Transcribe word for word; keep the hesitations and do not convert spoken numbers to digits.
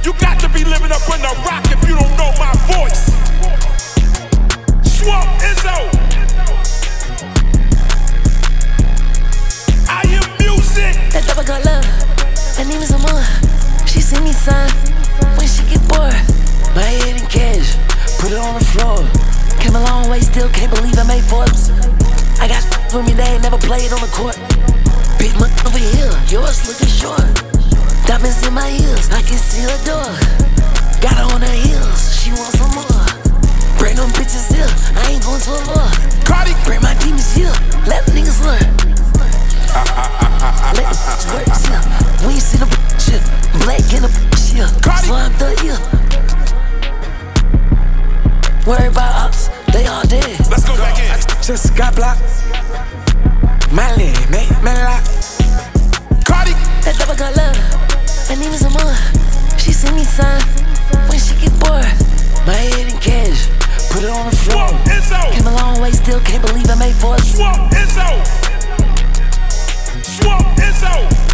You got to be living up in the rock if you don't know my voice. Swamp Izzo. I am music. That double got love. Her name is Amor. She see me sign when she get bored. My head in cash, put it on the floor. Came a long way, still can't believe I made Forbes. I got with me, they ain't never played on the court. Big money over here, yours looking short. Diamonds in my ears, I can see her door. Got her on her heels, she wants some more. Bring them bitches here, I ain't going to a war. Cardi, bring my demons here, let niggas learn. Let the bitch work here. We ain't see the bitch here, black in the bitch here. So I'm the here. Worry about ops, they all dead. Let's go back in. Just got blocked. My leg, make me lock. Cardi, that double got love. Her name is Amor. She see me sign when she get bored. My head in cash, put it on the floor. Swamp Izzo. Came a long way, still can't believe I made Forbes. Swamp Izzo. Swamp Izzo.